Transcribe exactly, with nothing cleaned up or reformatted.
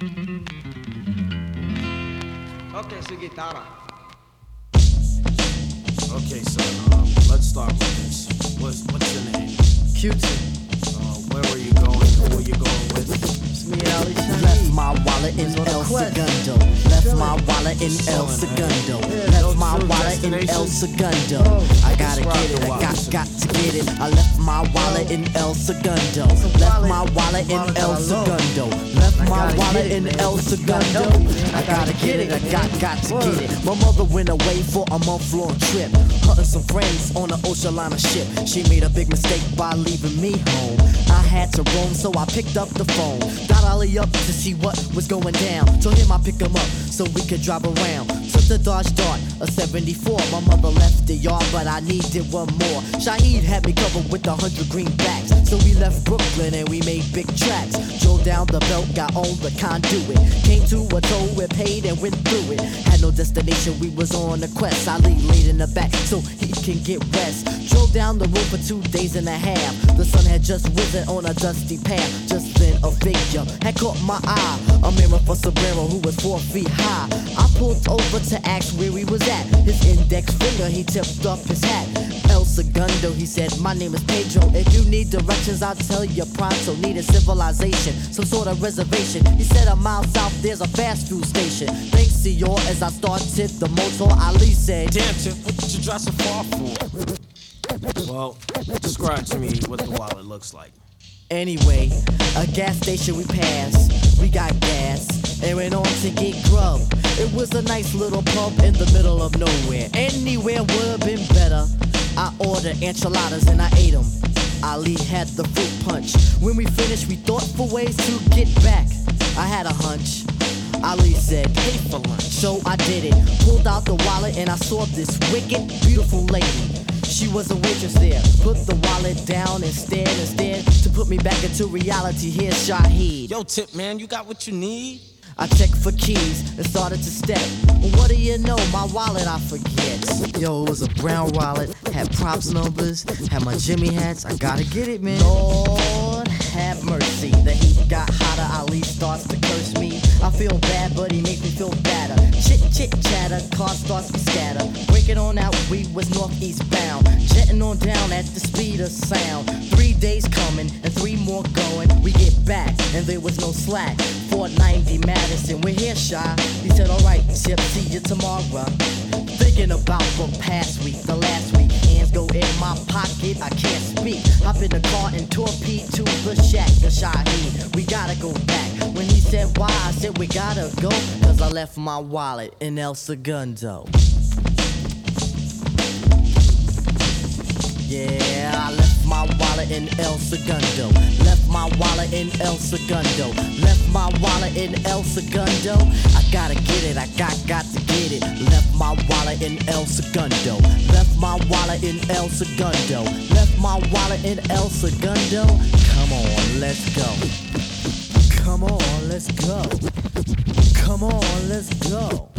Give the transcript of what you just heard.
Okay, su guitarra. Okay, son, um, let's start with this. What's, what's your name? Q-Tip. Uh, where are you going? Who are you going with? It's me, Ali Shaheed. Left my wallet in on a El quest. Segundo. Left my wallet in El Segundo. Left my wallet in El Segundo. I gotta get it, I got, got to get it. I left my wallet in El Segundo. Left my wallet in El Segundo. Left my wallet in El Segundo. I gotta get it, I got, got to get it. My mother went away for a month-long trip, hunting some friends on an ocean liner ship. She made a big mistake by leaving me home. I had to roam, so I picked up the phone. Dialed Ali up to see what was going down. Told him I'd pick him up so we could drive around. Took the Dodge Dart, a seventy-four. My mother left the yard, but I needed one more. Shaheed had me covered with a hundred greenbacks. So we left Brooklyn and we made big tracks. Drove down the belt, got on the conduit. Came to a toll, we paid and went through it. Had no destination, we was on a quest. Ali laid in the back so he can get rest. Drove down the road for two days and a half. The sun had just risen on a dusty path. Just then a figure had caught my eye. A mirror for Sombrero who was four feet high. I pulled over to ask where he was at. His index finger, he tipped up his hat. El Segundo, he said, my name is Pedro. If you need directions, I'll tell you pronto. Need a civilization, some sort of reservation. He said a mile south, there's a fast food station. Thanks, senor, as I started the motor, Ali said, Damn, Tip, what did you drive so far for? Well, describe to me what the wallet looks like. anyway, a gas station we passed. We got gas and went on to get grub. It was a nice little pub in the middle of nowhere. Anywhere would've been better. I ordered enchiladas and I ate them. Ali had the fruit punch. When we finished, we thought for ways to get back. I had a hunch. Ali said, pay for lunch. So I did it. Pulled out the wallet and I saw this wicked, beautiful lady. She was a waitress there. Put the wallet down and stared and stared to put me back into reality. Here's Shaheed. Yo, Tip, man, you got what you need? I checked for keys and started to step. What do you know? My wallet I forget. Yo, it was a brown wallet, had props numbers, had my Jimmy hats. I gotta get it, man. Lord have mercy. The heat got hotter. Ali starts to curse me. I feel bad, but he makes me feel better. Chit chit chatter, car starts to scatter. Breaking on out, we was northeast bound. Jetting on down at the speed of sound. Three days coming and three more going. We get back and there was no slack. four ninety Madison, we're here, Shy. He said, alright, Chip, see you tomorrow. Thinking about the past week, the last week. Hands go in my pocket, I can't speak. Hop in the car and torpedo to the shack, the Shaheed. We gotta go back. When he said why, I said we gotta go. Cause I left my wallet in El Segundo. Yeah, I left my wallet in El Segundo. Left my wallet in El Segundo. Left my wallet in El Segundo. I gotta get it, I got, got to get it. Left my wallet in El Segundo. Left my wallet in El Segundo. Left my wallet in El Segundo. Come on, let's go. Come on, let's go. Come on, let's go.